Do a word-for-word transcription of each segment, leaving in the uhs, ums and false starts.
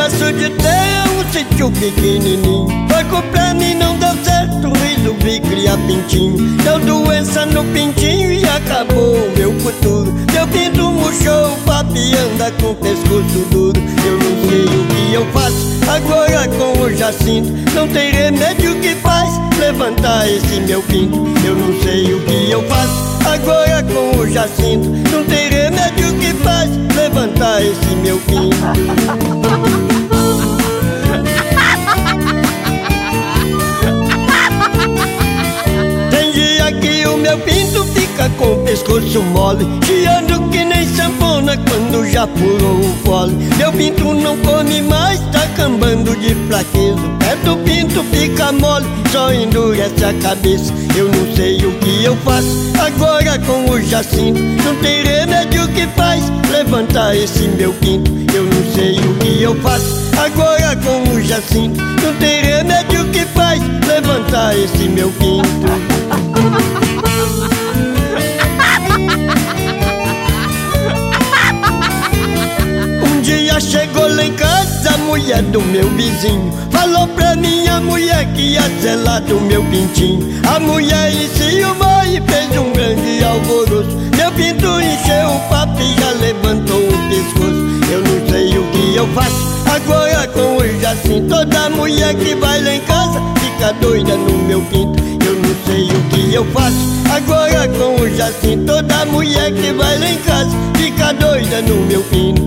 negócio de ter um sítio pequenininho. Foi comprar mim, não deu certo, resolvi criar pintinho. Deu doença no pintinho e acabou o meu futuro. Meu pinto murchou, o papi anda com o pescoço duro. Eu não sei o que eu faço agora com o Jacinto. Não tem remédio que faz levantar esse meu pinto. Eu não sei o que eu faço agora com o Jacinto. Não tem remédio que faz levantar esse meu pinto. Tem dia que o meu pinto fica com o pescoço mole, chiando que nem sanfona quando já furou o fole. Meu pinto não come mais, tá cambando de fraqueza. É do pinto fica mole, só endurece a cabeça. Eu não sei o que eu faço agora com o Jacinto. Não tem remédio que faz levantar esse meu pinto. Eu não sei o que eu faço agora com o Jacinto. Não tem remédio que faz levantar esse meu pinto. Um dia chegou lá em casa a mulher do meu vizinho. Falou pra minha mulher que ia zelar do meu pintinho. A mulher enciumou e fez um grande alvoroço. Meu pinto encheu o papo e já levantou o pescoço. Eu não sei o que eu faço agora com o Jacinto. Toda mulher que vai lá em casa fica doida no meu pinto. Eu não sei o que eu faço agora com o Jacinto. Toda mulher que vai lá em casa fica doida no meu pinto.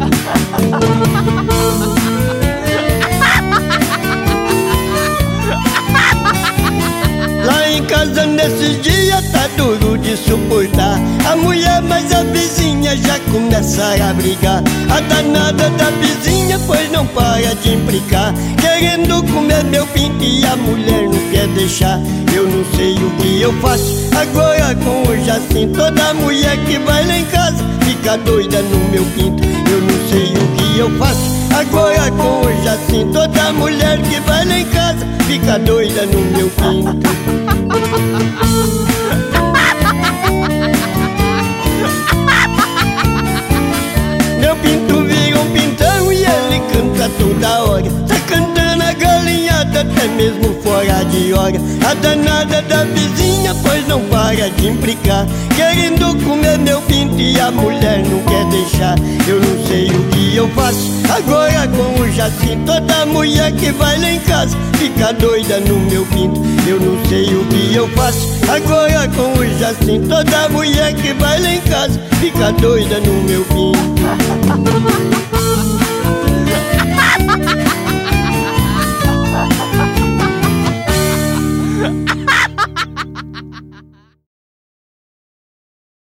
Lá em casa nesses dias tá duro de suportar. A mulher mais a vizinha já começa a brigar. A danada da vizinha pois não para de implicar, querendo comer meu pinto e a mulher não quer deixar. Eu não sei o que eu faço agora com o Jacinto. Toda mulher que vai lá em casa fica doida no meu pinto. Eu não sei o que eu faço agora com o Jacinto. Toda mulher que vai lá em casa fica doida no meu pinto. Meu pinto vira um pintão e ele canta toda hora. Tá cantando a galinhada até mesmo fora de hora. A danada da vizinha pois não para de implicar, querendo comer meu pinto e a mulher não quer deixar. Eu não sei o que eu faço agora com o Jacinto. Toda mulher que vai lá em casa fica doida no meu pinto. Eu não sei o que eu faço agora com o Jacinto. Toda mulher que vai lá em casa fica doida no meu pinto.